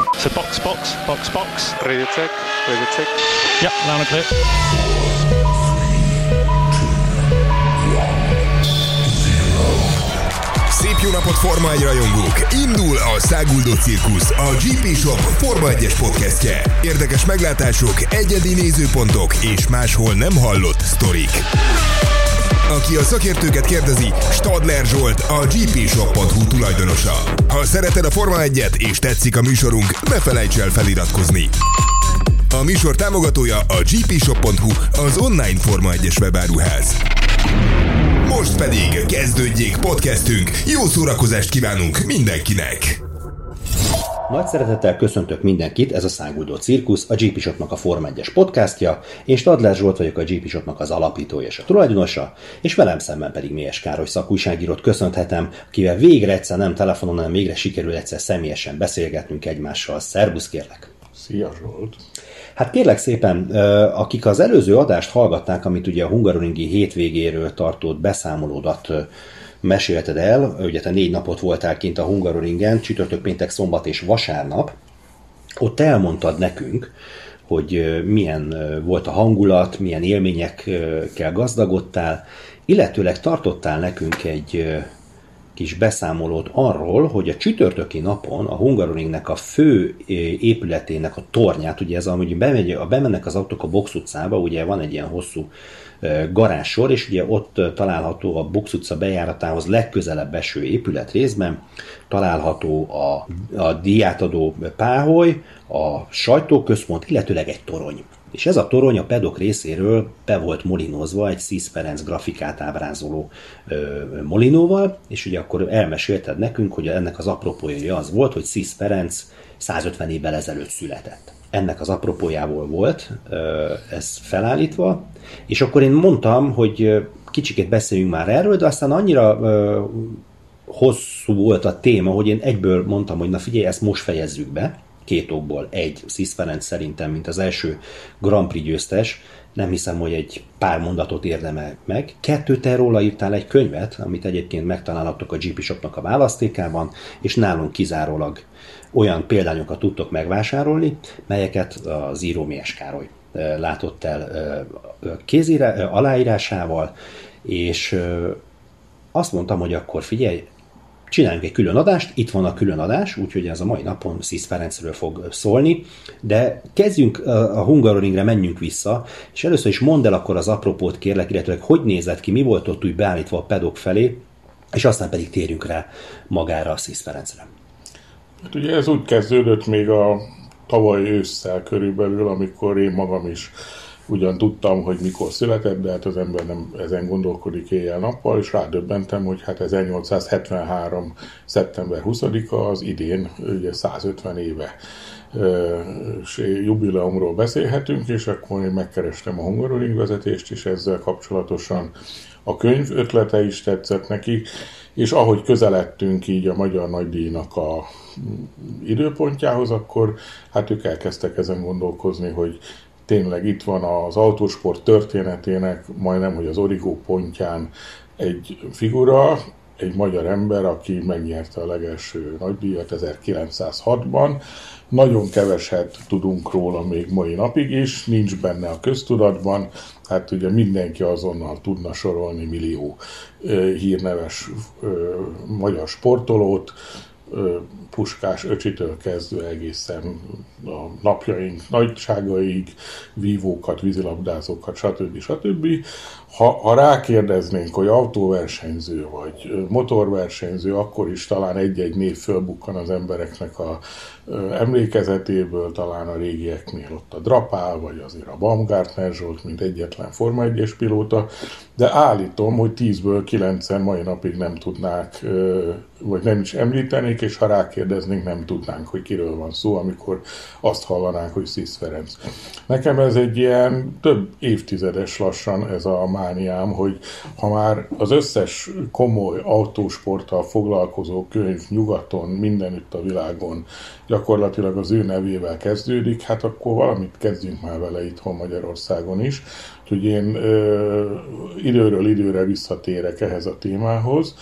So box. Radio check. Yep, loud and clear. Szép jó napot, Forma 1 rajongók! Indul a Száguldó Cirkusz, a GP Shop Forma 1-es podcastje. Érdekes meglátások, egyedi nézőpontok és máshol nem hallott sztorik. Aki a szakértőket kérdezi, Stadler Zsolt, a gpshop.hu tulajdonosa. Ha szereted a Forma 1-et és tetszik a műsorunk, ne felejts el feliratkozni. A műsor támogatója a gpshop.hu, az online Forma 1-es webáruház. Most pedig kezdődjék podcastünk, jó szórakozást kívánunk mindenkinek! Nagy szeretettel köszöntök mindenkit, ez a Száguldó Cirkusz, a GP Shopnak a Forma 1-es podcastja. Én Stadler Zsolt vagyok, a GP Shopnak az alapítója és a tulajdonosa, és velem szemben pedig Méhes Károly szakújságírót köszönhetem, akivel végre egyszer nem telefonon, hanem végre sikerül egyszer személyesen beszélgetnünk egymással. Szerbusz, kérlek! Szia, Zsolt! Hát kérlek szépen, akik az előző adást hallgatták, amit ugye a hungaroringi hétvégéről tartott beszámolódat mesélted el, ugye te 4 napot voltál kint a Hungaroringen, csütörtök, péntek, szombat és vasárnap, ott elmondtad nekünk, hogy milyen volt a hangulat, milyen élményekkel gazdagodtál, illetőleg tartottál nekünk egy kis beszámolót arról, hogy a csütörtöki napon a Hungaroringnek a fő épületének a tornyát, ugye ez ahogy bemennek az autók a Box utcába, ugye van egy ilyen hosszú garázssor, és ugye ott található a Box utca bejáratához legközelebb eső épületrészben, található a díjátadó páholy, a sajtóközpont, illetőleg egy torony. És ez a torony a pedok részéről be volt molinózva egy Szisz Ferenc grafikát ábrázoló molinóval, és ugye akkor elmesélted nekünk, hogy ennek az apropója az volt, hogy Szisz Ferenc 150 évvel ezelőtt született. Ennek az apropójából volt ez felállítva, és akkor én mondtam, hogy kicsikét beszéljünk már erről, de aztán annyira hosszú volt a téma, hogy én egyből mondtam, hogy na figyelj, ezt most fejezzük be, 2 okból. 1, Szisz Ferenc szerintem, mint az első Grand Prix győztes, nem hiszem, hogy egy pár mondatot érdemel meg. 2, te róla írtál egy könyvet, amit egyébként megtalálhattok a GP Shopnak a választékában, és nálunk kizárólag olyan példányokat tudtok megvásárolni, melyeket az író Méhes Károly látott el aláírásával, és azt mondtam, hogy akkor figyelj, csináljunk egy külön adást, itt van a külön adás, úgyhogy ez a mai napon Szisz Ferencről fog szólni, de kezdjünk a Hungaroringre, menjünk vissza, és először is mondd el akkor az apropót, kérlek, illetve hogy nézett ki, mi volt ott úgy beállítva a pedok felé, és aztán pedig térjünk rá magára a Szisz Ferencre. Hát ugye ez úgy kezdődött még a tavaly ősszel körülbelül, amikor én magam is ugyan tudtam, hogy mikor született, de hát az ember nem ezen gondolkodik éjjel-nappal, és rádöbbentem, hogy hát 1873. szeptember 20-a az idén, ugye 150 éve jubileumról beszélhetünk, és akkor én megkerestem a Hungaroring vezetést, és ezzel kapcsolatosan a könyv ötlete is tetszett neki, és ahogy közeledtünk így a Magyar Nagydíjnak a időpontjához, akkor hát ők elkezdtek ezen gondolkozni, hogy tényleg itt van az autósport történetének majdnem, hogy az origó pontján egy figura, egy magyar ember, aki megnyerte a legelső nagydíjat 1906-ban. Nagyon keveset tudunk róla még mai napig is, nincs benne a köztudatban, hát ugye mindenki azonnal tudna sorolni millió hírneves magyar sportolót, Puskás öcsitől kezdve egészen a napjaink nagyságaig, vívókat, vízilabdázókat, stb. Ha rákérdeznénk, hogy autóversenyző vagy motorversenyző, akkor is talán egy-egy név fölbukkan az embereknek a emlékezetéből, talán a régieknél ott a Drapál, vagy azért a Baumgartner Zsolt, mint egyetlen Forma 1-es pilóta, de állítom, hogy 10-ből 9-en mai napig nem tudnák, vagy nem is említenék, és ha rákérdeznénk, nem tudnánk, hogy kiről van szó, amikor azt hallanánk, hogy Szisz Ferenc. Nekem ez egy ilyen több évtizedes lassan ez a mániám, hogy ha már az összes komoly autósporttal foglalkozó könyv nyugaton, mindenütt a világon gyakorlatilag az ő nevével kezdődik, hát akkor valamit kezdjünk már vele itthon Magyarországon is. Úgyhogy én időről időre visszatérek ehhez a témához,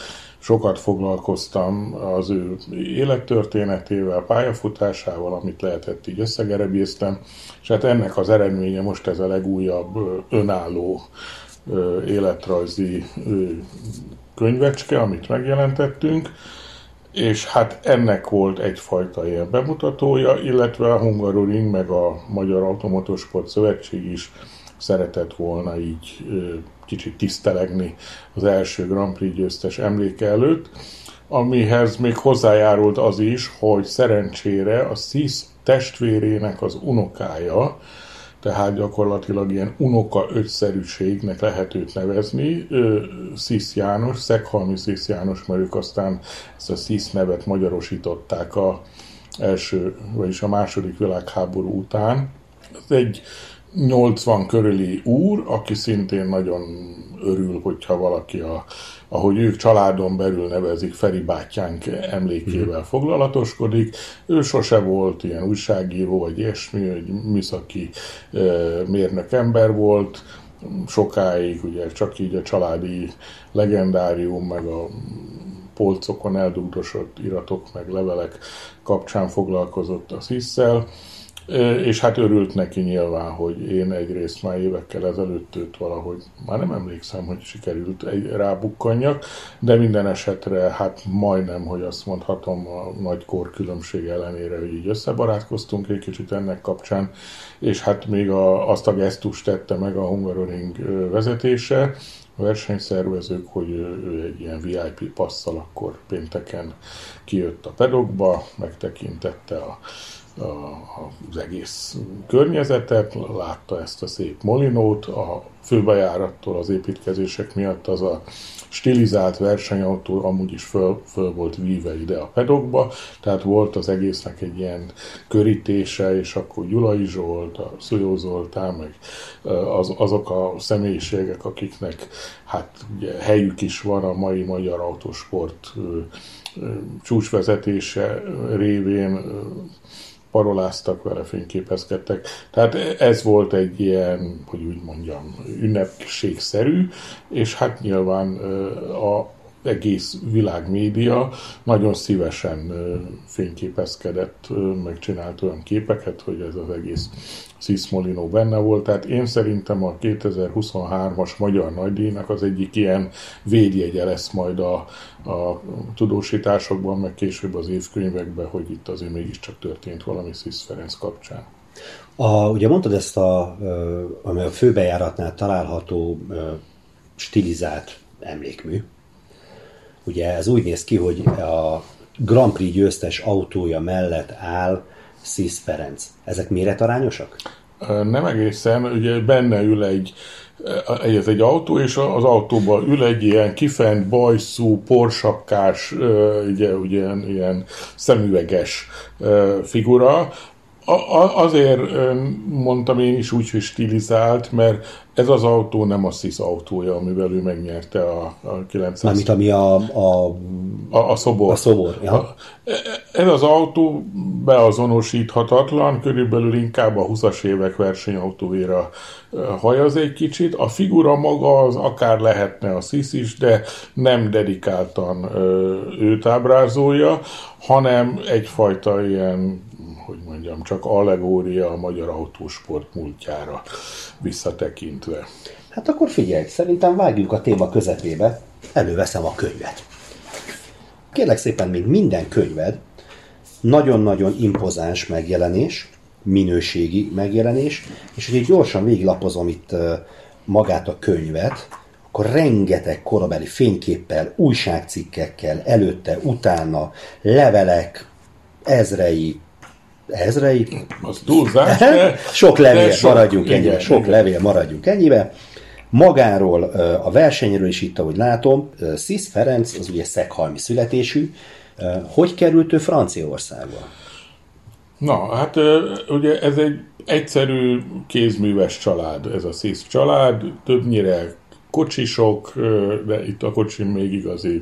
sokat foglalkoztam az ő élettörténetével, pályafutásával, amit lehetett, így összegerebéztem, és hát ennek az eredménye most ez a legújabb önálló életrajzi könyvecske, amit megjelentettünk, és hát ennek volt egyfajta ilyen bemutatója, illetve a Hungaroring meg a Magyar Automotorsport Szövetség is szeretett volna így kicsit tisztelegni az első Grand Prix győztes emléke előtt, amihez még hozzájárult az is, hogy szerencsére a Szisz testvérének az unokája, tehát gyakorlatilag ilyen unoka ötszerűségnek lehet őt nevezni, Szisz János, Szeghalmi Szisz János, mert ők aztán ezt a Szisz nevet magyarosították a első, vagyis a második világháború után. Ez egy 80 körüli úr, aki szintén nagyon örül, hogyha valaki, ahogy ők családon belül nevezik, Feri bátyánk emlékével foglalatoskodik. Ő sose volt ilyen újságíró, vagy ilyesmi, hogy műszaki mérnök ember volt. Sokáig ugye csak így a családi legendárium, meg a polcokon eldugdosott iratok, meg levelek kapcsán foglalkozott a Szisszel. És hát örült neki nyilván, hogy én egyrészt már évekkel ezelőtt őt valahogy, már nem emlékszem, hogy sikerült rábukkanjak, de minden esetre hát majdnem, hogy azt mondhatom, a nagy korkülönbség ellenére, hogy így összebarátkoztunk egy kicsit ennek kapcsán, és hát még azt a gesztust tette meg a Hungaroring vezetése, a versenyszervezők, hogy ő egy ilyen VIP passzal akkor pénteken kijött a pedokba, megtekintette az egész környezetet, látta ezt a szép molinót, a főbejárattól az építkezések miatt az a stilizált versenyautó amúgy is föl volt víve ide a pedokba, tehát volt az egésznek egy ilyen körítése, és akkor Gyulai Zsolt, a Szújó Zoltán, meg azok a személyiségek, akiknek hát ugye helyük is van a mai magyar autósport csúcsvezetése révén, paroláztak vele, fényképezkedtek. Tehát ez volt egy ilyen, hogy úgy mondjam, ünnepségszerű, és hát nyilván az egész világmédia nagyon szívesen fényképezkedett, megcsinált olyan képeket, hogy ez az egész Szisz Molinó benne volt. Tehát én szerintem a 2023-as Magyar Nagydíjnak az egyik ilyen védjegye lesz majd a tudósításokban, meg később az évkönyvekben, hogy itt azért mégiscsak történt valami Szisz Ferenc kapcsán. Ugye mondtad ezt ami a főbejáratnál található stilizált emlékmű. Ugye ez úgy néz ki, hogy a Grand Prix győztes autója mellett áll Szisz Ferenc. Ezek méretarányosak? Nem egészen, ugye benne ül egy autó, és az autóban ül egy ilyen kifent, bajszú, porsapkás, ugye ilyen szemüveges figura. Azért mondtam én is úgy, hogy stilizált, mert ez az autó nem a Szisz autója, amivel ő megnyerte a 900... Mármint ami a szobor. A szobor, ja. Ez az autó beazonosíthatatlan, körülbelül inkább a 20-as évek versenyautóira hajaz egy kicsit. A figura maga az akár lehetne a Szisz is, de nem dedikáltan őt ábrázolja, hanem egyfajta ilyen, hogy mondjam, csak allegória a magyar autósport múltjára visszatekintve. Hát akkor figyelj, szerintem vágjunk a téma közepébe, előveszem a könyvet. Kérlek szépen, még minden könyved nagyon-nagyon impozáns megjelenés, minőségi megjelenés, és hogy gyorsan végiglapozom itt magát a könyvet, akkor rengeteg korabeli fényképpel, újságcikkekkel, előtte, utána, levelek, ezrei? Az túlzás, sok levél, maradjunk ennyibe. Sok levél, maradjunk ennyibe. Magáról, a versenyről is itt, ahogy látom, Szisz Ferenc, az ugye szeghalmi születésű. Hogy került ő Franciaországba? Na, hát ugye ez egy egyszerű kézműves család, ez a Szisz család, többnyire kocsisok, de itt a kocsin még igazi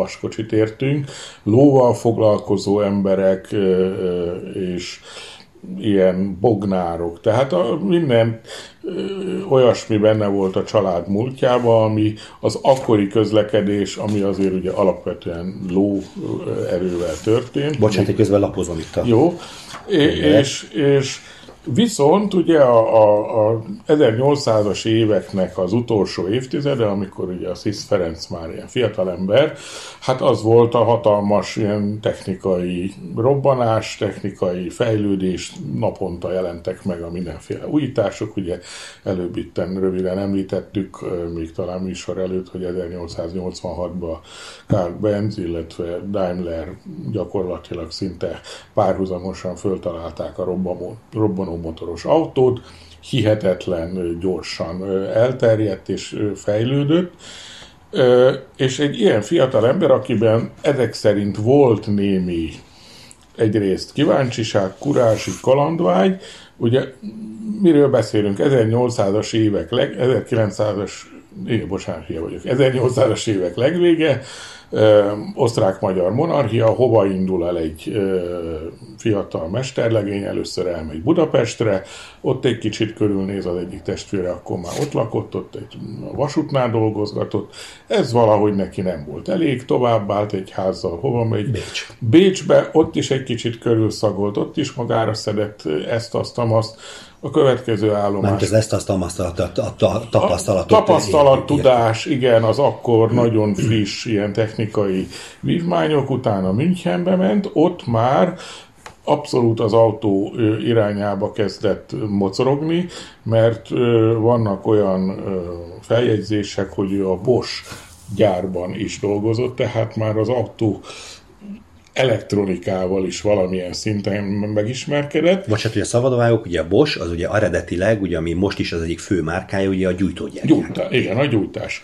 lovaskocsit értünk, lóval foglalkozó emberek, és ilyen bognárok, tehát minden olyasmi benne volt a család múltjában, ami az akkori közlekedés, ami azért ugye alapvetően lóerővel történt. Bocsánat, hogy közben lapozom itt a... Jó, és viszont ugye a 1800-as éveknek az utolsó évtizede, amikor ugye a Sis Ferenc már ilyen fiatalember, hát az volt a hatalmas ilyen technikai robbanás, technikai fejlődés, naponta jelentek meg a mindenféle újítások, ugye előbb itten röviden említettük, még talán műsor előtt, hogy 1886-ban Karl Benz, illetve Daimler gyakorlatilag szinte párhuzamosan föltalálták a robbanómotoros autót, hihetetlen gyorsan elterjedt és fejlődött, és egy ilyen fiatal ember, akiben ezek szerint volt némi egyrészt kíváncsiság, kurázsi, kalandvágy, ugye miről beszélünk, 1800-as évek 1800-as évek legvége, osztrák-magyar monarchia, hova indul el egy fiatal mesterlegény, először elmegy Budapestre, ott egy kicsit körülnéz az egyik testvére, akkor már ott lakott, ott egy vasútnál dolgozgatott, ez valahogy neki nem volt elég, továbbált egy házzal, hova megy? Bécsbe, ott is egy kicsit körülszagolt, ott is magára szedett ezt, azt, a következő állomás. Mert ezt a tapasztalatot. Tapasztalat, tudás, igen, az akkor nagyon friss ilyen technikai vívmányok, utána Münchenbe ment, ott már abszolút az autó irányába kezdett mocorogni, mert vannak olyan feljegyzések, hogy ő a Bosch gyárban is dolgozott, tehát már az autó elektronikával is valamilyen szinten megismerkedett. Bocsánat, ugye a szabadvágók, ugye a Bosch, az ugye eredetileg, ugye ami most is az egyik fő márkája, ugye a gyújtógyár. Igen, a gyújtás.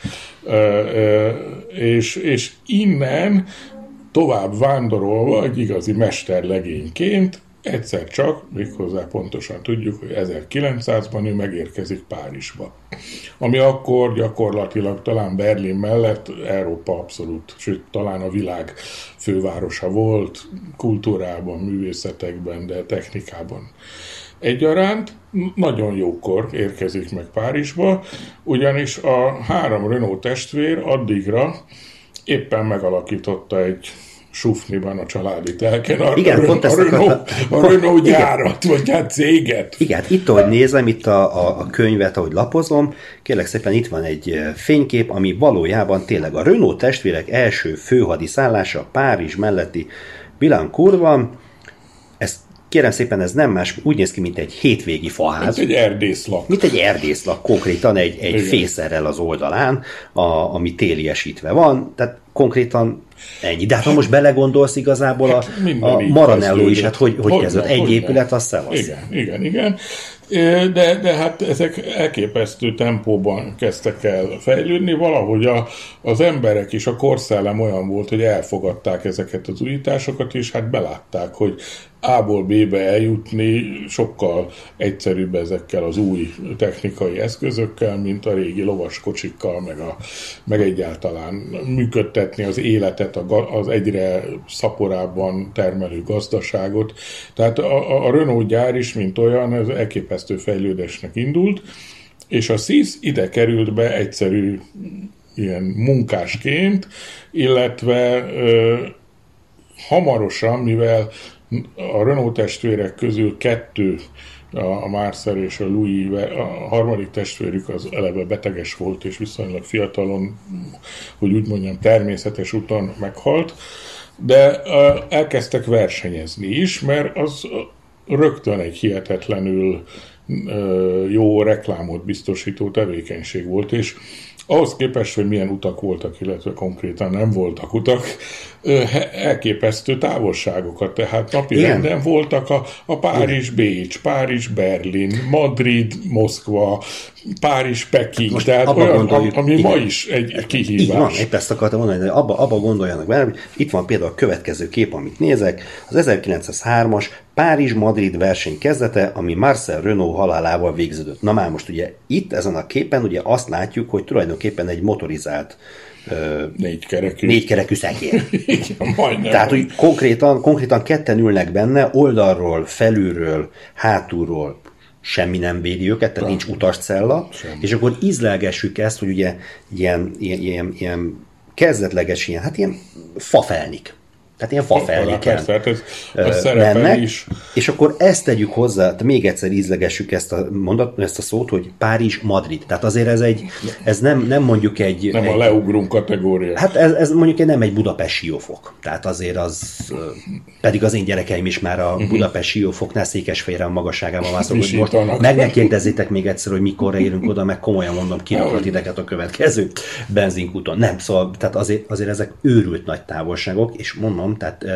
És innen tovább vándorolva egy igazi mesterlegényként egyszer csak, méghozzá pontosan tudjuk, hogy 1900-ban ő megérkezik Párizsba. Ami akkor gyakorlatilag talán Berlin mellett Európa abszolút, sőt talán a világ fővárosa volt, kultúrában, művészetekben, de technikában egyaránt. Nagyon jókor érkezik meg Párizsba, ugyanis a 3 Renault testvér addigra éppen megalakította egy Sufniban a családi telken a Renault gyárat, vagy hát céget. Igen, itt ahogy nézem, itt a könyvet, ahogy lapozom, kérlek szépen itt van egy fénykép, ami valójában tényleg a Renault testvérek első főhadiszállása Párizs melletti Billancourt van. Ez kérem szépen, ez nem más, úgy néz ki, mint egy hétvégi faház. Mint egy erdészlak. Mint egy erdészlak, konkrétan egy fészerrel az oldalán, ami téliesítve van, tehát konkrétan ennyi. De hát ha most belegondolsz igazából a Maranello is, hát hogy kezdődött? Egy épület, az szevasz. Igen. De hát ezek elképesztő tempóban kezdtek el fejlődni. Valahogy az emberek is, a korszellem olyan volt, hogy elfogadták ezeket az újításokat, és hát belátták, hogy A-ból B-be eljutni sokkal egyszerűbb ezekkel az új technikai eszközökkel, mint a régi lovaskocsikkal, meg egyáltalán működtetni az életet, az egyre szaporábban termelő gazdaságot. Tehát a Renault gyár is, mint olyan, ez elképesztő fejlődésnek indult, és a SIS ide került be egyszerű ilyen munkásként, illetve hamarosan, mivel a Renault testvérek közül 2, a Marcel és a Louis, a harmadik testvérük az eleve beteges volt, és viszonylag fiatalon, hogy úgy mondjam, természetes úton meghalt, de elkezdtek versenyezni is, mert az rögtön egy hihetetlenül jó reklámot biztosító tevékenység volt, és ahhoz képest, hogy milyen utak voltak, illetve konkrétan nem voltak utak, elképesztő távolságokat, tehát napi renden voltak a Párizs-Bécs, Párizs-Berlin, Madrid-Moszkva, Párizs-Peking, tehát olyan, ami ma is egy kihívás. Így van, épp ezt akartam mondani, hogy abba gondoljanak bele, hogy itt van például a következő kép, amit nézek, az 1903-as Párizs-Madrid verseny kezdete, ami Marcel Renault halálával végződött. Na már most ugye itt ezen a képen ugye azt látjuk, hogy tulajdonképpen egy motorizált négykerekű szekér. Tehát, hogy konkrétan ketten ülnek benne, oldalról, felülről, hátulról semmi nem védi őket, tehát nincs utascella, és akkor ízlelgessük ezt, hogy ugye ilyen kezdetleges, ilyen fafelnik. Tehát ilyen fafelniken mennek, és akkor ezt tegyük hozzá, még egyszer ízlegessük ezt a szót, hogy Párizs-Madrid. Tehát azért ez nem mondjuk egy... Nem a leugrunk kategória. Hát ez mondjuk nem egy Budapest Siófok. Tehát azért az... Pedig az én gyerekeim is már a Budapest Siófoknál Székesfehérre magasságában mászok, hogy most meg ne kérdezzétek még egyszer, hogy mikorra érünk oda, meg komolyan mondom, kirakott titeket a következő benzinkúton. Nem, szóval tehát azért ezek őrült nagy távolságok, és mondom, tehát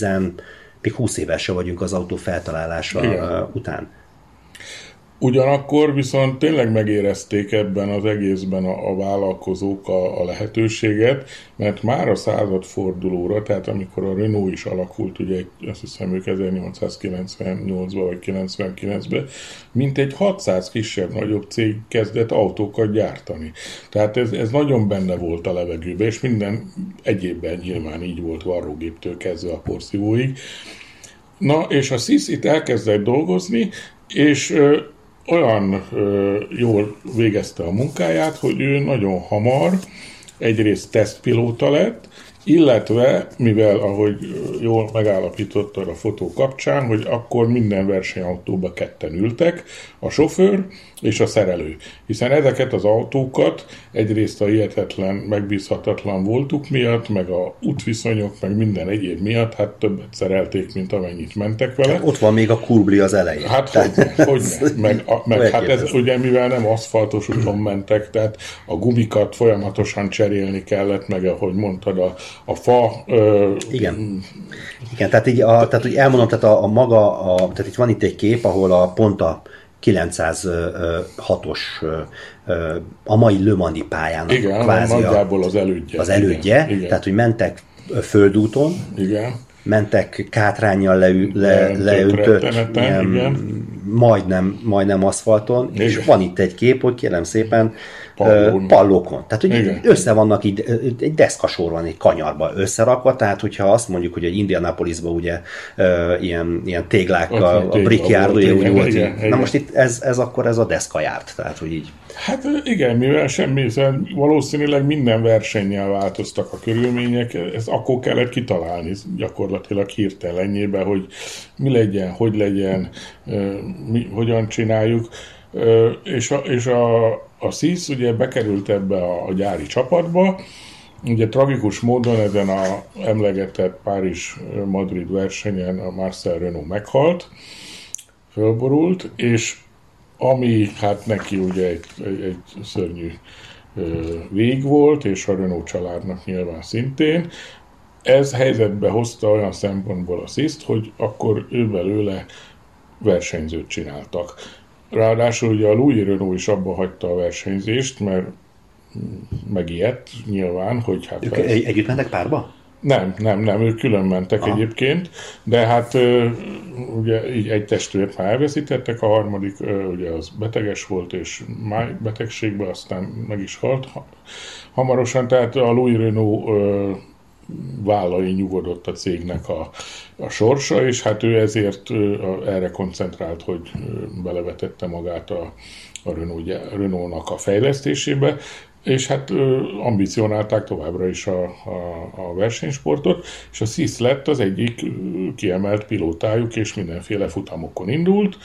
20 éves se vagyunk az autó feltalálása után. Ugyanakkor viszont tényleg megérezték ebben az egészben a vállalkozók a lehetőséget, mert már a századfordulóra, tehát amikor a Renault is alakult, ugye azt hiszem ők 1898-ban vagy 99-ben, mintegy 600 kisebb-nagyobb cég kezdett autókat gyártani. Tehát ez nagyon benne volt a levegőben, és minden egyébben nyilván így volt, varrógéptől kezdve a porszívóig. Na, és a SIS itt elkezdett dolgozni, és olyan jól végezte a munkáját, hogy ő nagyon hamar egyrészt tesztpilóta lett, illetve, mivel, ahogy jól megállapítottad a fotó kapcsán, hogy akkor minden versenyautóba ketten ültek, a sofőr és a szerelő. Hiszen ezeket az autókat egyrészt a hihetetlen, megbízhatatlan voltuk miatt, meg a útviszonyok, meg minden egyéb miatt, hát többet szerelték, mint amennyit mentek vele. Ott van még a kurbli az elején. Hát hogyne. Meg hát ez ugye, mivel nem aszfaltos úton mentek, tehát a gumikat folyamatosan cserélni kellett, meg ahogy mondtad, a fa... Igen, tehát hogy elmondom, tehát tehát itt van itt egy kép, ahol pont a 906-os a mai Le Mans-i pályának igen, kvázi nagyjából az elődje. Igen. Tehát, hogy mentek földúton, igen. Mentek kátránnyal leöntött, majdnem aszfalton, és van itt egy kép, hogy kérem szépen pallókon. Tehát, hogy össze vannak így, egy deszkasor van egy kanyarba összerakva, tehát, hogyha azt mondjuk, hogy egy Indianapolisban ugye ilyen téglákkal, a Brickyard ugye úgy volt. Igen. Na most itt ez akkor ez a deszka járt, tehát, hogy így. Hát igen, mivel semmi, valószínűleg minden versennyel változtak a körülmények, ezt akkor kellett kitalálni gyakorlatilag hirtelenjében, hogy mi legyen, hogy legyen, hogyan csináljuk, és a SIS ugye bekerült ebbe a gyári csapatba, ugye tragikus módon ezen a emlegetett Párizs-Madrid versenyen a Marcel Renault meghalt, fölborult, és ami hát neki ugye egy szörnyű vég volt, és a Renault családnak nyilván szintén, ez helyzetbe hozta olyan szempontból a SIS-t, hogy akkor ő belőle versenyzőt csináltak. Ráadásul ugye a Louis Renault is abba hagyta a versenyzést, mert megijedt nyilván, hogy hát... Ők együtt mentek párba? Nem, ők külön mentek egyébként, de hát ugye így egy testvért már elveszítettek, a harmadik ugye az beteges volt, és májbetegségben aztán meg is halt hamarosan, tehát a Louis Renault vállai nyugodott a cégnek a sorsa, és hát ő ezért erre koncentrált, hogy belevetette magát a Renault-nak a fejlesztésébe, és hát ambicionálták továbbra is a versenysportot, és a SIS lett az egyik kiemelt pilótájuk, és mindenféle futamokon indult,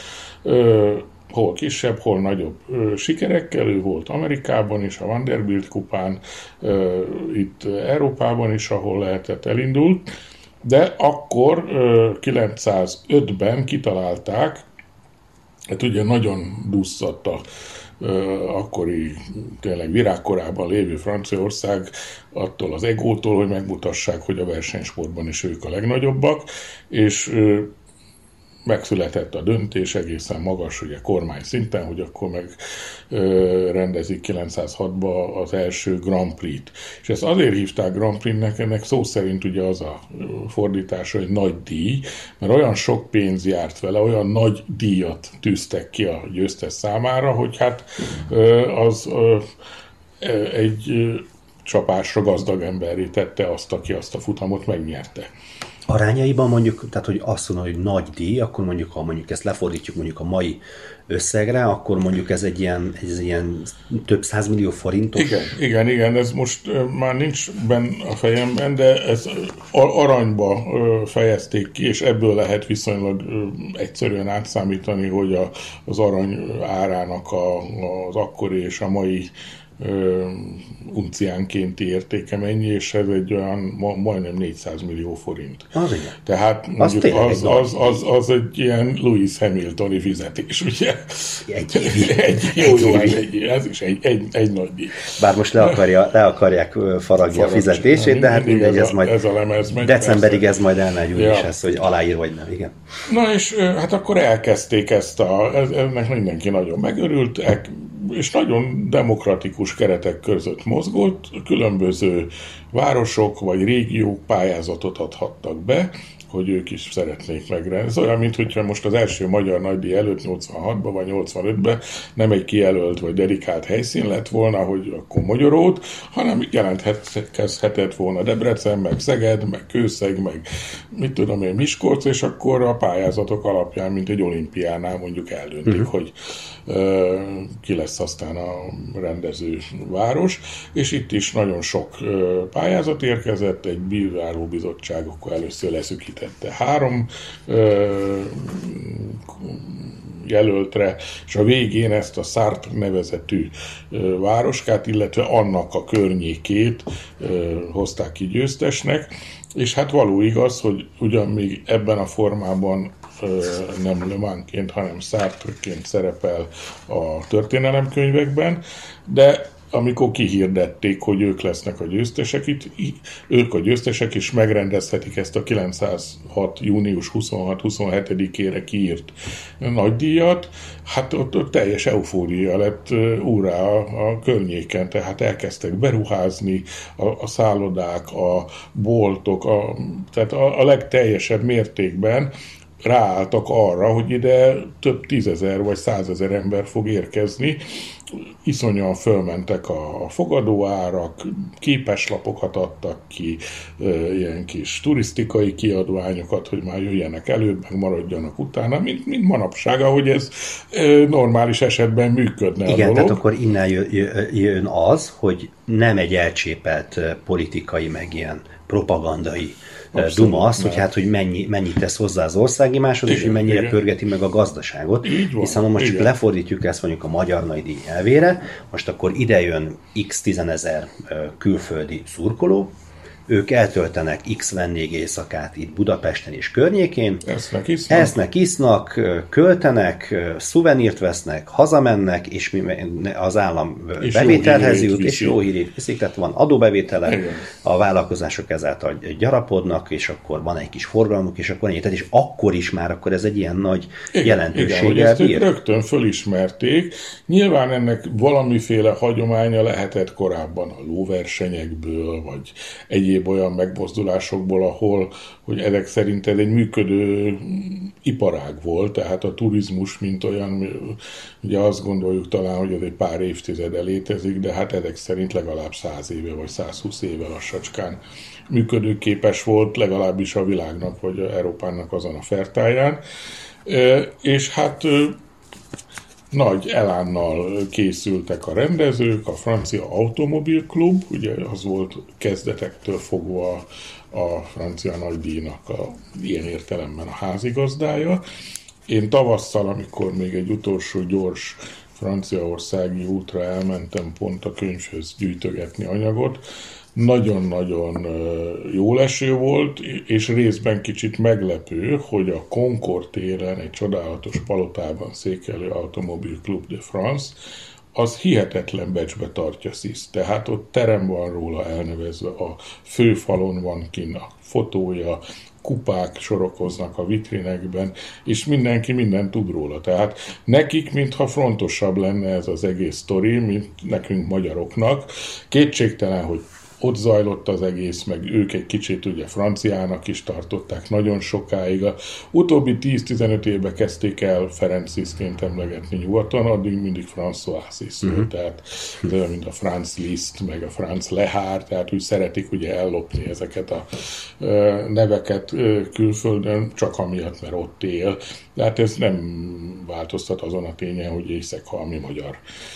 hol kisebb, hol nagyobb sikerekkel, ő volt Amerikában is, a Vanderbilt kupán, itt Európában is, ahol lehetett, elindult, de akkor 905-ben kitalálták, hát ugye nagyon duszadt akkori tényleg virágkorában lévő Franciaország attól az egótól, hogy megmutassák, hogy a versenysportban is ők a legnagyobbak, és megszületett a döntés egészen magas, ugye kormány szinten, hogy akkor rendezik 906-ban az első Grand Prix-t. És ezt azért hívták Grand Prix-nek, ennek szó szerint ugye az a fordítása, hogy nagy díj, mert olyan sok pénz járt vele, olyan nagy díjat tűztek ki a győztes számára, hogy hát az egy csapásra gazdag emberré tette azt, aki azt a futamot megnyerte. Arányaiban mondjuk, tehát hogy azt mondom, hogy nagy díj, akkor mondjuk, ha mondjuk ezt lefordítjuk mondjuk a mai összegre, akkor mondjuk ez egy ilyen több 100 millió forintos. Igen, ez most már nincs benne a fejemben, de ez aranyba fejezték ki, és ebből lehet viszonylag egyszerűen átszámítani, hogy az arany árának az akkori és a mai unciánkénti értéke mennyi, és ez egy olyan majdnem 400 millió forint. Az igen. Tehát mondjuk az egy ilyen Lewis Hamiltoni fizetés, ugye? Ez is egy nagy díj. Bár most le akarják faragni a fizetését, de hát mindegy, ez majd decemberig ez majd elmegy úgy is ez, hogy aláír vagy nem, igen. Na és hát akkor elkezdték ennek mindenki nagyon megörült, és nagyon demokratikus keretek között mozgott, különböző városok vagy régiók pályázatot adhattak be, hogy ők is szeretnék megrendezni. Ez olyan, mintha most az első magyar nagydíj előtt 86-ban vagy 85-ben nem egy kijelölt vagy dedikált helyszín lett volna, hogy akkor Magyarót, hanem jelentkezhetett volna Debrecen, meg Szeged, meg Kőszeg, meg mit tudom én, Miskolc, és akkor a pályázatok alapján, mint egy olimpiánál mondjuk eldöntik, hogy ki lesz aztán a rendező város, és itt is nagyon sok pályázat érkezett, egy bíráróbizottság akkor először leszűkítette 3 jelöltre, és a végén ezt a Sartre nevezetű városkát, illetve annak a környékét hozták ki győztesnek, és hát való igaz, hogy ugyan még ebben a formában nem Le Mans-ként, hanem Sartre-ként szerepel a történelemkönyvekben, de amikor kihirdették, hogy ők lesznek a győztesek, ők a győztesek is megrendezhetik ezt a 906. június 26-27-ére kiírt nagydíjat, hát ott teljes eufória lett úrrá a környéken, tehát elkezdtek beruházni a szállodák, a boltok, tehát a legteljesebb mértékben ráálltak arra, hogy ide több 10 000 vagy 100 000 ember fog érkezni. Iszonyan fölmentek a fogadóárak, képeslapokat adtak ki, ilyen kis turisztikai kiadványokat, hogy már jöjjenek előbb, meg maradjanak utána, mint manapság, ahogy ez normális esetben működne. Igen, a dolog. tehát akkor innen jön az, hogy nem egy elcsépelt politikai, meg ilyen propagandai duma az, hogy hát, hogy mennyit tesz hozzá az országimáshoz, és hogy mennyire pörgeti meg a gazdaságot. Hiszen ha most csak lefordítjuk ezt mondjuk a magyar nagydíj nyelvére, most akkor ide jön x 10 000 külföldi szurkoló, ők eltöltenek x vendégészakát itt Budapesten és környékén, esznek, isznak, költenek, szuvenírt vesznek, hazamennek, és az állam és bevételhez jut, és jó hírét viszik, tehát van adóbevétele, a vállalkozások ezáltal gyarapodnak, és akkor van egy kis forgalmuk, és akkor ennyi. És akkor is már akkor ez egy ilyen nagy jelentőséggel bír. Igen, rögtön fölismerték. Nyilván ennek valamiféle hagyománya lehetett korábban a lóversenyekből, vagy egyéb olyan megmozdulásokból, ahol, hogy ezek szerint ez egy működő iparág volt, tehát a turizmus, mint olyan, ugye azt gondoljuk talán, hogy ez egy pár évtizede létezik, de hát ezek szerint legalább 100 éve vagy 120 éve lassacskán működőképes volt, legalábbis a világnak vagy Európának azon a fertáján. És hát nagy elánnal készültek a rendezők, a francia automobilklub, ugye az volt kezdetektől fogva a francia nagydíjnak ilyen értelemben a házigazdája. Én tavasszal, amikor még egy utolsó gyors franciaországi útra elmentem pont a könyvhöz gyűjtögetni anyagot, nagyon-nagyon jó eső volt, és részben kicsit meglepő, hogy a Concord téren egy csodálatos palotában székelő Automobile Club de France, az hihetetlen becsbe tartja Sziszt. Tehát ott terem van róla elnevezve, a főfalon van kint a fotója, kupák sorokoznak a vitrinekben, és mindenki mindent tud róla. Tehát nekik, mintha frontosabb lenne ez az egész sztori, mint nekünk magyaroknak. Kétségtelen, hogy ott zajlott az egész, meg ők egy kicsit ugye franciának is tartották nagyon sokáig. A utóbbi 10-15 évben kezdték el Ferenc Lisztként emlegetni nyugaton, addig mindig François Assis volt, tehát mint a Franz Liszt, meg a Franz Lehár, tehát úgy szeretik ugye ellopni ezeket a neveket külföldön, csak amiatt, mert ott él. Tehát ez nem változtat azon a tényen, hogy északhalmi magyar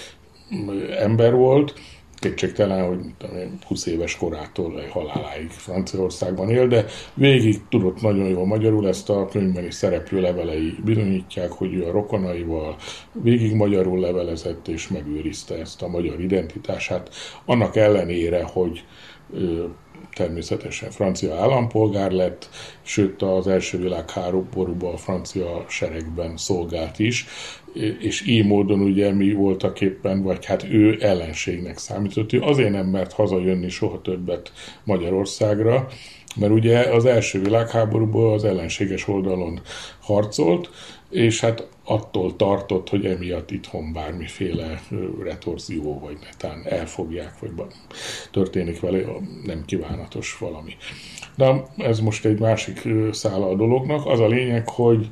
ember volt. Kétségtelen, hogy 20 éves korától haláláig Franciaországban él, de végig tudott nagyon jól magyarul, ezt a könyvben is szereplő levelei bizonyítják, hogy ő a rokonaival végig magyarul levelezett és megőrizte ezt a magyar identitását, annak ellenére, hogy természetesen francia állampolgár lett, sőt az első világháborúban a francia seregben szolgált is, és így módon ugye mi voltak éppen, vagy hát ő ellenségnek számított. Ő azért nem mert hazajönni soha többet Magyarországra, mert ugye az első világháborúban az ellenséges oldalon harcolt, és hát attól tartott, hogy emiatt itthon bármiféle retorzió, vagy netán elfogják, vagy történik vele nem kívánatos valami. De ez most egy másik szála a dolognak. Az a lényeg, hogy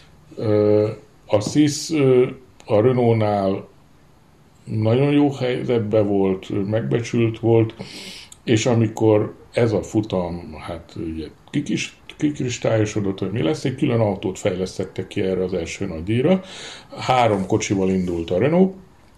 a SIS a Renault-nál nagyon jó helyzetben volt, megbecsült volt, és amikor ez a futam, hát ugye kikristályosodott, hogy mi lesz, egy külön autót fejlesztettek ki erre az első nagy díjra. 3 kocsival indult a Renault,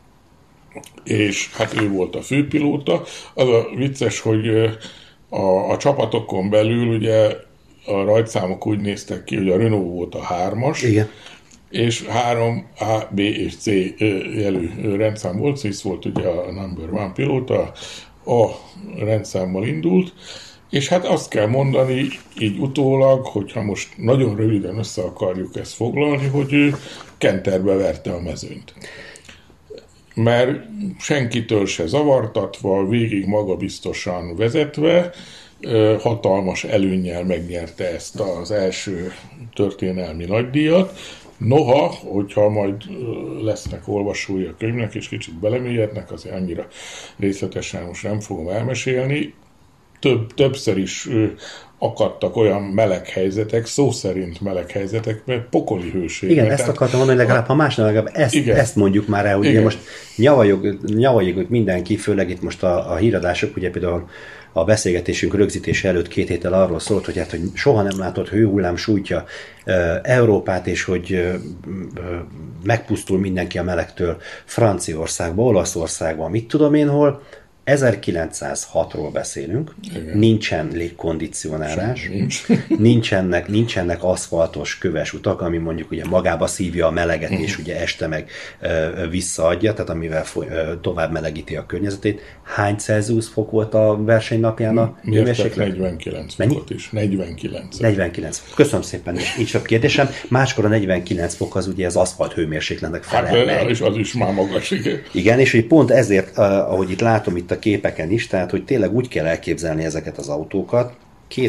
és hát ő volt a főpilóta. Az a vicces, hogy a csapatokon belül ugye a rajtszámok úgy néztek ki, hogy a Renault volt a 3-as, igen, és 3 A, B és C jelű rendszám volt, SIS volt ugye a number one pilóta, a rendszámmal indult, és hát azt kell mondani így utólag, hogyha most nagyon röviden össze akarjuk ezt foglalni, hogy ő kenterbe verte a mezőnyt. Mert senkitől se zavartatva, végig magabiztosan vezetve, hatalmas előnnyel megnyerte ezt az első történelmi nagydíjat. Noha, hogyha majd lesznek olvasói a könyvnek, és kicsit belemélyednek, azért annyira részletesen most nem fogom elmesélni, többször is akadtak olyan meleghelyzetek, szó szerint meleghelyzetek, mert pokoli hőség. Igen, ezt akartam mondani, hogy legalább, ha másnál legalább ezt mondjuk már el, hogy ugye most nyavajog mindenki, főleg itt most a híradások, ugye például a beszélgetésünk rögzítése előtt 2 héttel arról szólt, hogy, hát, hogy soha nem látott hőhullám sújtja Európát, és hogy megpusztul mindenki a melegtől Franciaországban, Olaszországban, mit tudom én hol. 1906-ról beszélünk, igen. Nincsen légkondicionálás, nincsenek aszfaltos köves utak, ami mondjuk ugye magába szívja a meleget, és ugye este meg visszaadja, tehát amivel tovább melegíti a környezetét. Hány Celsius fok volt a versenynapján a hőmérséklet? 49 fokot is. 49. Köszönöm szépen, nincs több kérdésem. Máskor a 49 fok az ugye az aszfalt hőmérsékletnek felel meg. És az is már magas, igen. Igen, és hogy pont ezért, ahogy itt látom itt a képeken is, tehát hogy tényleg úgy kell elképzelni ezeket az autókat, 2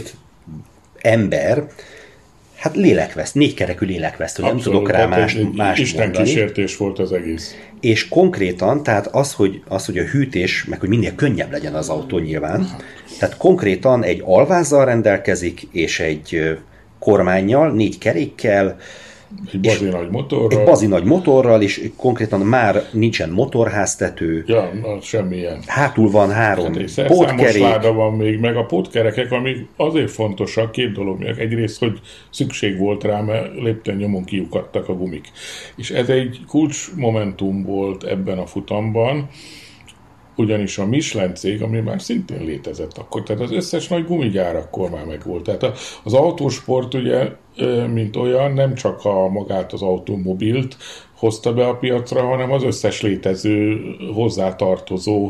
ember, hát lélekveszt, 4 kerekű lélekvesztő, nem tudok rá más Isten mondani. kísértés volt az egész. És konkrétan, tehát az, hogy a hűtés, meg hogy minél könnyebb legyen az autó nyilván, tehát konkrétan egy alvázzal rendelkezik, és egy kormánnyal, 4 kerékkel, egy bazi nagy motorral, és konkrétan már nincsen motorháztető. Ja, semmilyen. Hátul van 3 pótkerék. Láda van még, meg a pótkerekek, amik azért fontosak, 2 dolog miatt. Egyrészt, hogy szükség volt rá, mert lépten nyomon kiukadtak a gumik. És ez egy kulcsmomentum volt ebben a futamban, ugyanis a Michelin cég, ami már szintén létezett akkor, tehát az összes nagy gumigyár akkor már megvolt. Tehát az autósport ugye, mint olyan, nem csak magát az automobilt hozta be a piacra, hanem az összes létező, hozzátartozó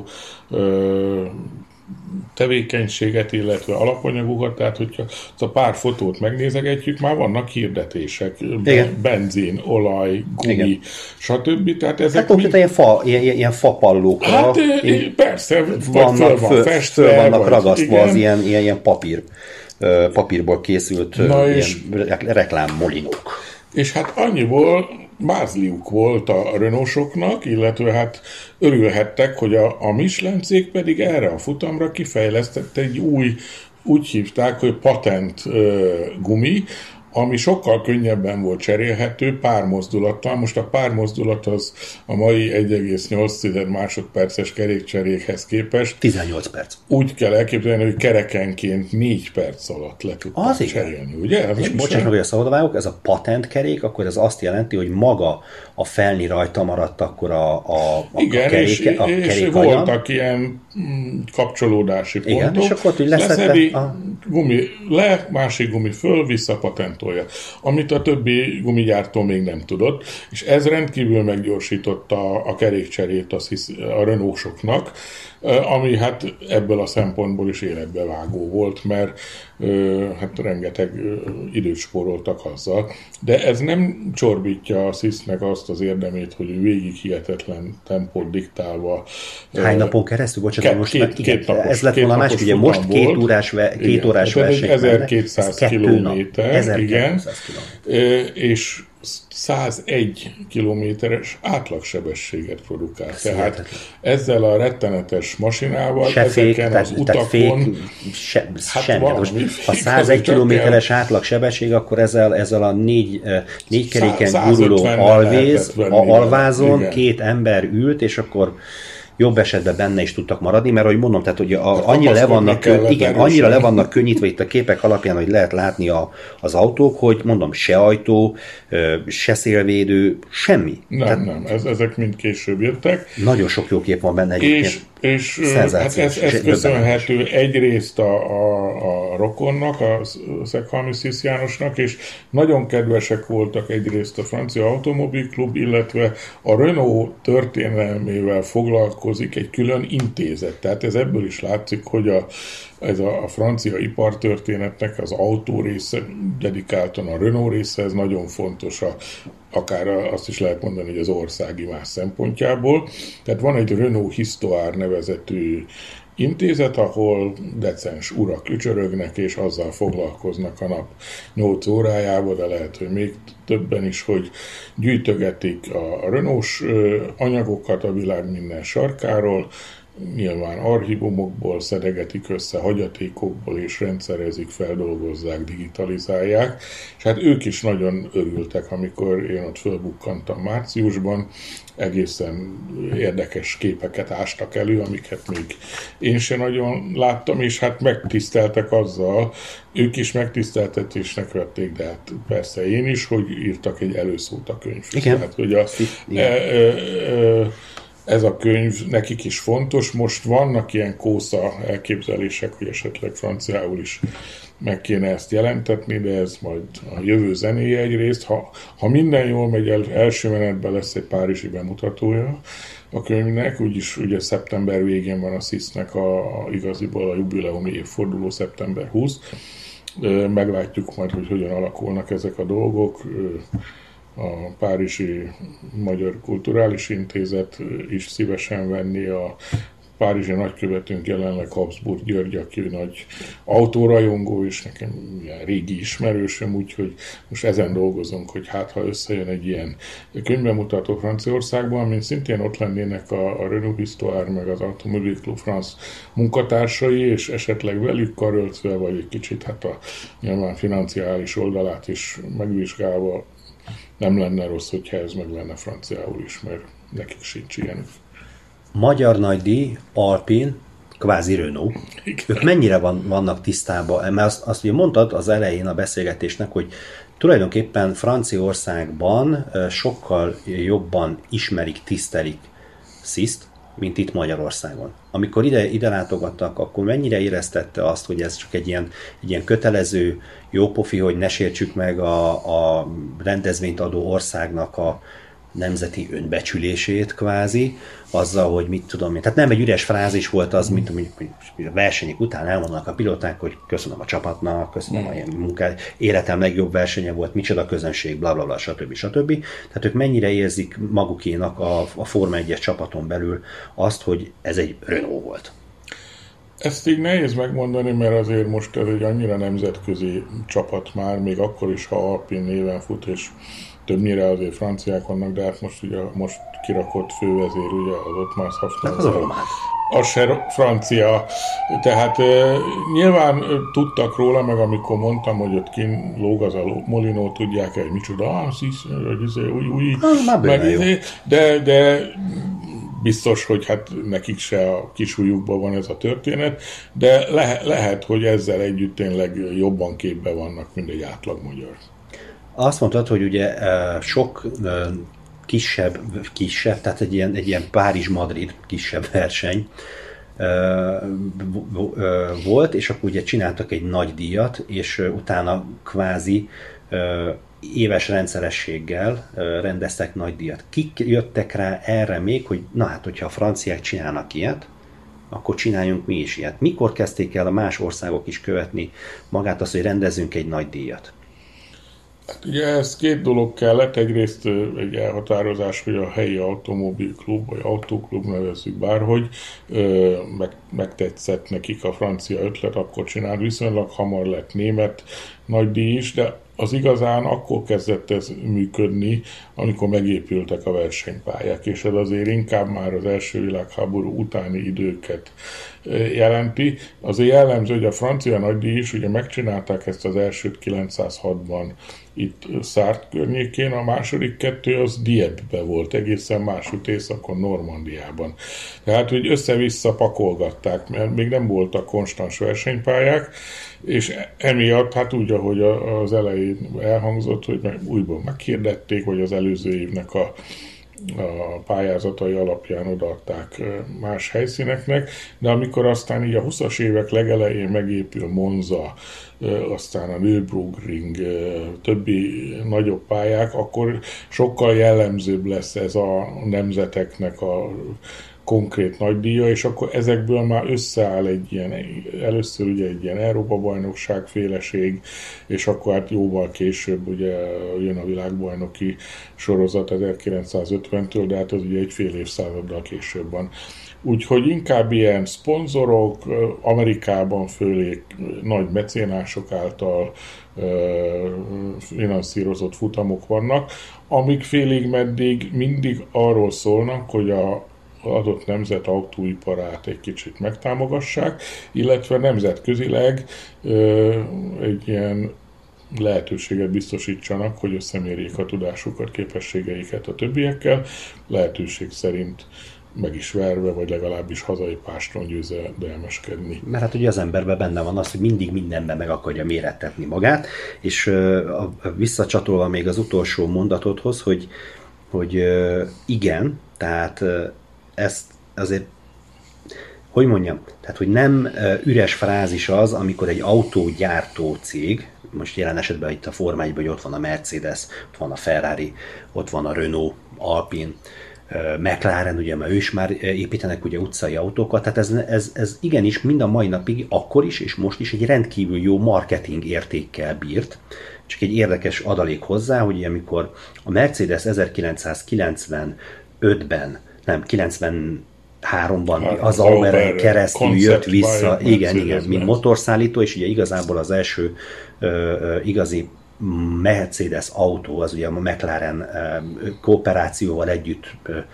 tevékenységet, illetve alapanyagokat, tehát hogyha a pár fotót megnézegetjük, már vannak hirdetések, benzin, olaj, gumi, igen. Stb. Tehát ezek ilyen fapallókra. Hát persze, vagy föl van festve, föl vannak ragasztva igen. Az ilyen papír papírból készült reklámmolinók. És hát annyiból mázliuk volt a Renault-soknak, illetve hát örülhettek, hogy a Michelin cég pedig erre a futamra kifejlesztette egy új, úgy hívták, hogy patent gumi, ami sokkal könnyebben volt cserélhető pármozdulattal. Most a pármozdulat az a mai 1,8 másodperces kerékcserékhez képest 18 perc. Úgy kell elképzelni, hogy kerekenként 4 perc alatt le tudták cserélni, ugye? És bocsánat, hogy a szabadvágok, ez a patentkerék, akkor ez azt jelenti, hogy maga a felni rajta maradt akkor a kerék, és voltak ilyen kapcsolódási pontok. Igen, és akkor hogy leszedi gumi le, másik gumi föl, visszapatentolja. Amit a többi gumigyártó még nem tudott, és ez rendkívül meggyorsította a kerékcserét a Renault-soknak, ami hát ebből a szempontból is életbevágó volt, mert hát rengeteg időt spóroltak azzal. De ez nem csorbítja a SZISZ-nek azt az érdemét, hogy végig hihetetlen tempót diktálva. Hány napon keresztül? Bocsánat, most két napos, ez lett volna a másik, ugye most két órás verseny. 1200 kilométer, igen, és 101 kilométeres átlagsebességet produkál. Tehát ezzel a rettenetes masinával, ezeken az utakon... Ha 101 kilométeres átlagsebesség, akkor ezzel a négy keréken guruló alvázon igen. Két ember ült, és jobb esetben benne is tudtak maradni, mert ahogy mondom, tehát hogy annyira le vannak könnyítve itt a képek alapján, hogy lehet látni az autók, hogy mondom, se ajtó, se szélvédő, semmi. Nem, ezek mind később jöttek. Nagyon sok jó kép van benne egyébként. És hát ez köszönhető egyrészt a rokonnak, a Szekhalmi Szisz Jánosnak, és nagyon kedvesek voltak egyrészt a Francia Automobilklub, illetve a Renault történelmével foglalkozik egy külön intézet. Tehát ez ebből is látszik, hogy ez a francia ipartörténetnek az autó része, dedikáltan a Renault része, ez nagyon fontos, akár azt is lehet mondani, hogy az országimás szempontjából. Tehát van egy Renault Histoire nevezetű intézet, ahol decens urak ücsörögnek, és azzal foglalkoznak a nap 8 órájában, de lehet, hogy még többen is, hogy gyűjtögetik a Renault-s anyagokat a világ minden sarkáról, nyilván archívumokból szedegetik össze, hagyatékokból, és rendszerezik, feldolgozzák, digitalizálják, és hát ők is nagyon örültek, amikor én ott fölbukkantam márciusban, egészen érdekes képeket ástak elő, amiket még én sem nagyon láttam, és hát megtiszteltek azzal, ők is megtiszteltetésnek vették, de hát persze én is, hogy írtak egy előszót a könyvhöz. Igen. Tehát, hogy ez a könyv nekik is fontos. Most vannak ilyen kósza elképzelések, hogy esetleg franciául is meg kéne ezt jelentetni, de ez majd a jövő zenéje egyrészt. Ha minden jól megy, első menetben lesz egy párizsi bemutatója a könyvnek, úgyis ugye szeptember végén van a SZISZ-nek igaziból a jubileumi évforduló, szeptember 20. Meglátjuk majd, hogy hogyan alakulnak ezek a dolgok. A Párizsi Magyar Kulturális Intézet is szívesen venni, a párizsi nagykövetünk jelenleg Habsburg György, aki nagy autórajongó, és nekem ilyen régi ismerősöm, úgyhogy most ezen dolgozunk, hogy hát ha összejön egy ilyen könyvbemutató Franciaországban, mint szintén ott lennének a Renault Histoire meg az Automobile Club France munkatársai, és esetleg velük karöltve, vagy egy kicsit hát a nyilván financiális oldalát is megvizsgálva, nem lenne rossz, hogyha ez meg lenne franciául is, mert nekik sincs ilyenük. Magyar nagydíj, Alpine, kvázi Renault. Igen. Ők mennyire vannak tisztában? Mert azt ugye mondtad az elején a beszélgetésnek, hogy tulajdonképpen Franciaországban sokkal jobban ismerik, tisztelik SZISZ-t, mint itt Magyarországon. Amikor ide látogattak, akkor mennyire éreztette azt, hogy ez csak egy ilyen kötelező jópofi, hogy ne sértsük meg a rendezvényt adó országnak a nemzeti önbecsülését kvázi, azzal, hogy mit tudom én. Tehát nem egy üres frázis volt az, mint a versenyek után elmondanak a pilóták, hogy köszönöm a csapatnak, köszönöm a ilyen munkát, életem legjobb versenye volt, micsoda közönség, blablabla, stb. Tehát ők mennyire érzik magukénak a Forma 1-es csapaton belül azt, hogy ez egy Renault volt? Ezt így nehéz megmondani, mert azért most ez egy annyira nemzetközi csapat már, még akkor is, ha Alpine néven fut, és többnyire azért franciák vannak, de hát most ugye most kirakott fővezér, ugye az Ottmar Safnauer. Az a román. Az se francia. Tehát nyilván tudtak róla, meg amikor mondtam, hogy ott kint lóg az a Molinó, tudják egy micsoda, de biztos, hogy hát nekik se a kis ujjukban van ez a történet, de lehet, hogy ezzel együtt tényleg jobban képben vannak, mint egy átlag magyar. Azt mondtad, hogy ugye sok kisebb, tehát egy ilyen Párizs-Madrid kisebb verseny volt, és akkor ugye csináltak egy nagy díjat, és utána kvázi éves rendszerességgel rendeztek nagy díjat. Kik jöttek rá erre még, hogy na hát, hogyha a franciák csinálnak ilyet, akkor csináljunk mi is ilyet. Mikor kezdték el a más országok is követni magát azt, hogy rendezzünk egy nagy díjat? Hát ugye ez két dolog kellett, egyrészt egy elhatározás, hogy a helyi automobilklub, vagy autóklub, nevezzük bárhogy, megtetszett nekik a francia ötlet, akkor csinált, viszonylag hamar lett német nagydíj is, de az igazán akkor kezdett ez működni, amikor megépültek a versenypályák, és ez azért inkább már az első világháború utáni időket jelenti. Azért jellemző, hogy a francia nagydíj is, ugye megcsinálták ezt az elsőt 906-ban itt Sarthe környékén, a második kettő az Dieppe-be volt, egészen másút északon, Normandiában. Tehát, hogy össze-vissza pakolgatták, mert még nem voltak konstans versenypályák, és emiatt, hát úgy, ahogy az elején elhangzott, hogy újból meghirdették, hogy az előző évnek a pályázatai alapján odaadták más helyszíneknek, de amikor aztán így a 20-as évek legelején megépül Monza, aztán a Nürburgring, többi nagyobb pályák, akkor sokkal jellemzőbb lesz ez a nemzeteknek a konkrét nagydíja, és akkor ezekből már összeáll egy ilyen, először ugye egy ilyen Európa-bajnokság féleség, és akkor hát jóval később ugye jön a világbajnoki sorozat 1950-től, de hát az ugye egy fél évszázaddal később van. Úgyhogy inkább ilyen szponzorok, Amerikában főleg nagy mecénások által finanszírozott futamok vannak, amik félig meddig mindig arról szólnak, hogy a adott nemzet autóiparát egy kicsit megtámogassák, illetve nemzetközileg egy ilyen lehetőséget biztosítsanak, hogy összemérjék a tudásukat, képességeiket a többiekkel, lehetőség szerint meg is verve, vagy legalábbis hazai pástron győzedelmeskedni. Mert hát ugye az emberben benne van az, hogy mindig mindenben meg akarja mérettetni magát, és visszacsatolva még az utolsó mondatodhoz, hogy igen, tehát ezt azért, hogy mondjam, tehát hogy nem üres frázis az, amikor egy autógyártó cég, most jelen esetben itt a Forma 1-ben, hogy ott van a Mercedes, ott van a Ferrari, ott van a Renault, Alpine, McLaren, ugye, mert ő is már építenek ugye utcai autókat, tehát ez igenis mind a mai napig, akkor is és most is egy rendkívül jó marketing értékkel bírt. Csak egy érdekes adalék hozzá, hogy amikor a Mercedes 1995-ben, nem, 93-ban az Auberen keresztül jött vissza, igen, mint motorszállító, és ugye igazából az első igazi Mercedes autó, az ugye a McLaren kooperációval együtt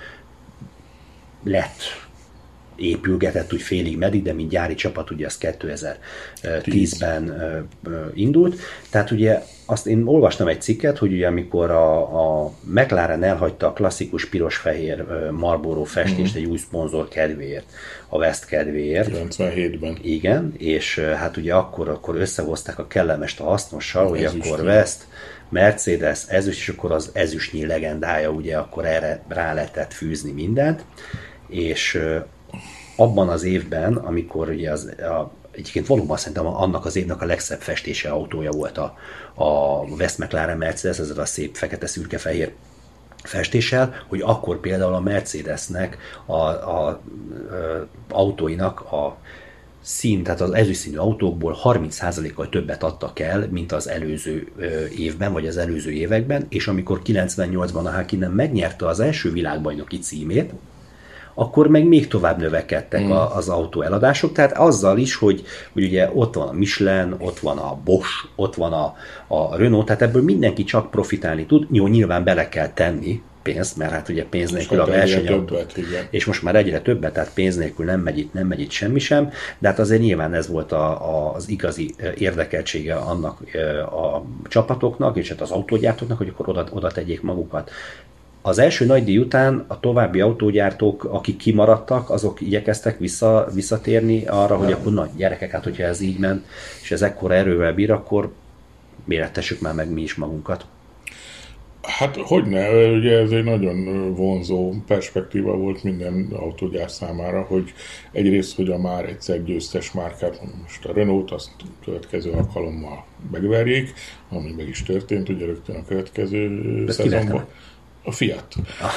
lett épülgetett úgy félig meddig, de mint gyári csapat, ugye az 2010-ben indult. Tehát ugye azt én olvastam egy cikket, hogy ugye amikor a McLaren elhagyta a klasszikus piros-fehér Marlboro festést egy új szponzor kedvéért, a West kedvéért. 97-ben. Igen, és hát ugye akkor összehozták a kellemest a hasznossal, hogy akkor West, Mercedes, ezüst, és akkor az ezüstnyi legendája, ugye akkor erre rá lehetett fűzni mindent, és abban az évben, amikor ugye egyébként valóban szerintem annak az évnek a legszebb festése autója volt a West McLaren Mercedes, ezzel a szép fekete-szürke-fehér festéssel, hogy akkor például a Mercedesnek a autóinak a szín, tehát az ezüstszínű autókból 30%-kal többet adtak el, mint az előző évben, vagy az előző években, és amikor 98-ban a Häkkinen megnyerte az első világbajnoki címét, akkor meg még tovább növekedtek az autó eladások, tehát azzal is, hogy ugye ott van a Michelin, ott van a Bosch, ott van a Renault, tehát ebből mindenki csak profitálni tud, jó, nyilván bele kell tenni pénzt, mert hát ugye pénz nélkül a versenyautó, és most már egyre többet, tehát pénz nélkül nem megy itt semmi sem, de hát azért nyilván ez volt az igazi érdekeltsége annak a csapatoknak, és hát az autógyártóknak, hogy akkor oda tegyék magukat. Az első nagy díj után a további autógyártók, akik kimaradtak, azok igyekeztek visszatérni arra, hogy akkor nagy gyerekek, hát hogyha ez így ment, és ez ekkora erővel bír, akkor mérettessük már meg mi is magunkat. Hát hogyne, ugye ez egy nagyon vonzó perspektíva volt minden autógyár számára, hogy egyrészt, hogy a már egyszer győztes márkát, most a Renault, azt következő alkalommal megverjék, ami meg is történt, ugye rögtön a következő szezonban. A Fiat.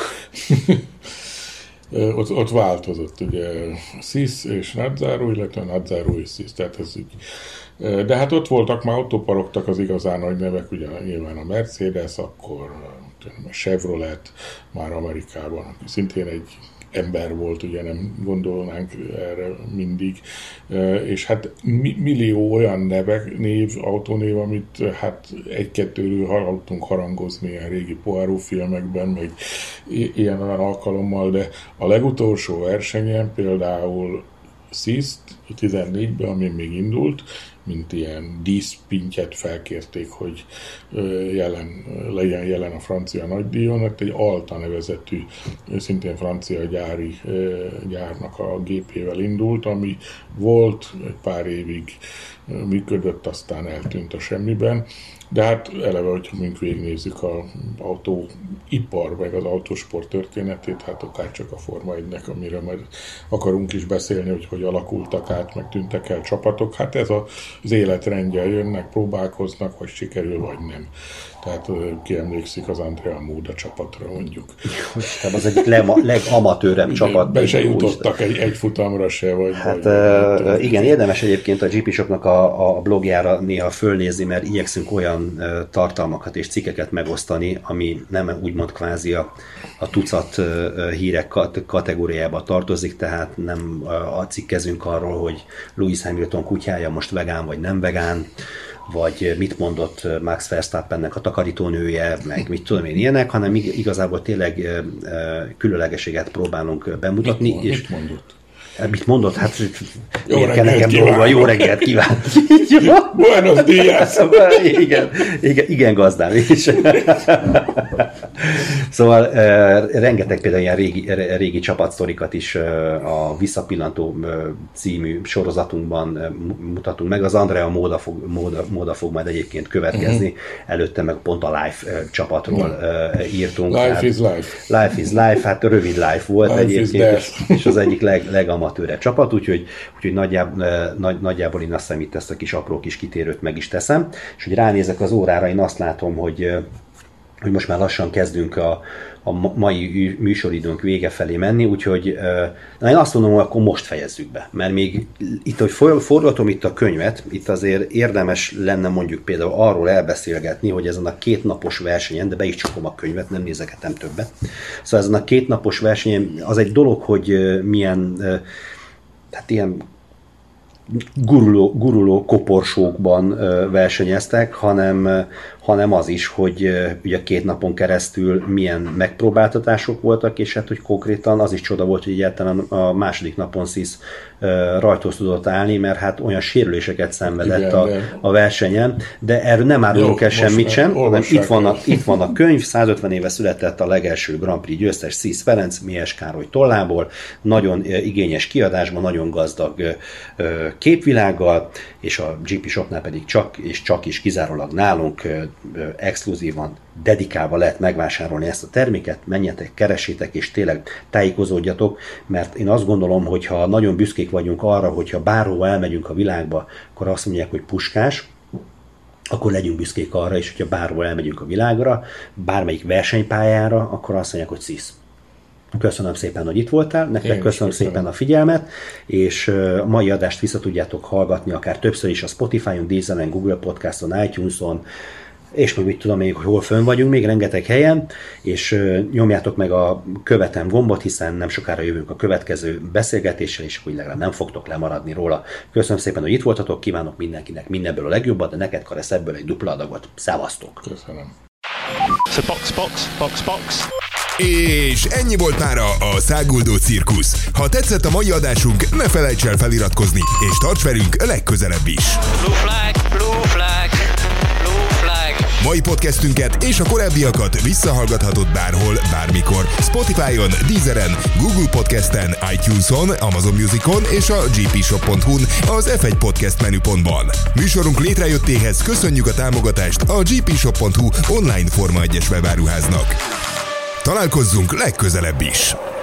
Ott változott ugye Sis és Nazzaro, illetve Nazzaro és Sis, tehát ez így. De hát ott voltak, már autóparogtak az igazán nagy nevek, ugye nyilván a Mercedes, akkor a Chevrolet már Amerikában, aki szintén egy ember volt, ugye nem gondolnánk erre mindig, és hát millió olyan autónév, amit hát egy-kettőről hallottunk harangozni ilyen régi Poirot filmekben, meg ilyen olyan alkalommal, de a legutolsó versenyen például Sis 14-ben, ami még indult, mint ilyen díszpintyet felkérték, hogy legyen jelen a francia nagydíjon, mert egy Alta nevezetű, szintén francia gyárnak a gépével indult, ami volt, egy pár évig működött, aztán eltűnt a semmiben. De hát eleve, hogyha mink végignézzük az autóipar, meg az autósport történetét, hát akár csak a Forma 1-nek, amiről majd akarunk is beszélni, hogy alakultak át, meg tűntek el csapatok, hát ez az életrendje, jönnek, próbálkoznak, vagy sikerül, vagy nem. Tehát ki emlékszik az Andrea Moda csapatra, mondjuk. Tehát az egyik legamatőrebb csapat. Be se jutottak egy futamra se. Igen, érdemes egyébként a GP Shopnak a blogjára néha fölnézni, mert igyekszünk olyan tartalmakat és cikkeket megosztani, ami nem úgymond kvázi a tucat hírek kategóriába tartozik, tehát nem cikkezünk arról, hogy Lewis Hamilton kutyája most vegán vagy nem vegán, vagy mit mondott Max Verstappennek a takarítónője, meg mit tudom én ilyenek, hanem igazából tényleg különlegeséget próbálunk bemutatni. Mit mondott? Mit mondott? Hát nekem dolga, jó reggelt kíván. Buenos días! Igen, gazdám is. Szóval rengeteg például ilyen régi csapatsztorikat is a Visszapillantó című sorozatunkban mutatunk meg. Az Andrea Moda fog majd egyébként következni. Előtte meg pont a Life csapatról írtunk. Life is life. Life is life, hát rövid life volt life egyébként, és az egyik legamatőrebb csapat, úgyhogy nagyjából én azt hiszem, itt ezt a kis apró kis kitérőt meg is teszem, és hogy ránézek az órára, én azt látom, hogy most már lassan kezdünk a mai műsoridőnk vége felé menni, úgyhogy én azt mondom, hogy akkor most fejezzük be, mert még itt, hogy forgatom itt a könyvet, itt azért érdemes lenne mondjuk például arról elbeszélgetni, hogy ezen a 2 napos versenyen, de be is csakom a könyvet, nem nézegetem többet, szóval ezen a 2 napos versenyen az egy dolog, hogy milyen hát ilyen guruló koporsókban versenyeztek, hanem az is, hogy ugye 2 napon keresztül milyen megpróbáltatások voltak, és hát, hogy konkrétan az is csoda volt, hogy egyáltalán a második napon Sis rajthoz tudott állni, mert hát olyan sérüléseket szenvedett a versenyen, de erről nem árulunk el semmit sem, hanem itt van a könyv, 150 éve született a legelső Grand Prix győztes Sis Ferenc, Mihes Károly tollából, nagyon igényes kiadásban, nagyon gazdag képvilággal, és a GP Shopnál pedig csak is kizárólag nálunk exkluzívan, dedikálva lehet megvásárolni ezt a terméket, menjetek, keresétek, és tényleg tájékozódjatok, mert én azt gondolom, hogy ha nagyon büszkék vagyunk arra, hogyha bárhova elmegyünk a világba, akkor azt mondják, hogy Puskás, akkor legyünk büszkék arra, és hogyha bárhol elmegyünk a világra, bármelyik versenypályára, akkor azt mondják, hogy Sis. Köszönöm szépen, hogy itt voltál, nektek köszönöm szépen a figyelmet, és a mai adást vissza tudjátok hallgatni akár többször is a Spotify-on, Deezeren, Google Podcaston, iTunes-on, és még mit tudom még, hogy hol fönn vagyunk, még rengeteg helyen, és nyomjátok meg a követem gombot, hiszen nem sokára jövünk a következő beszélgetéssel, és úgy legalább nem fogtok lemaradni róla. Köszönöm szépen, hogy itt voltatok, kívánok mindenkinek mindenből a legjobbat, de neked, Karesz, ebből egy dupla adagot. Szevasztok! Köszönöm. So box. És ennyi volt mára a Száguldó Cirkusz. Ha tetszett a mai adásunk, ne felejts el feliratkozni, és tarts velünk legközelebb is. Blue flag. Mai podcastünket és a korábbiakat visszahallgathatod bárhol, bármikor. Spotify-on, Deezeren, Google Podcasten, iTunes-on, Amazon Musicon és a gpshop.hu-n az F1 Podcast menüpontban. Műsorunk létrejöttéhez köszönjük a támogatást a gpshop.hu online Forma 1-es webáruháznak. Találkozzunk legközelebb is!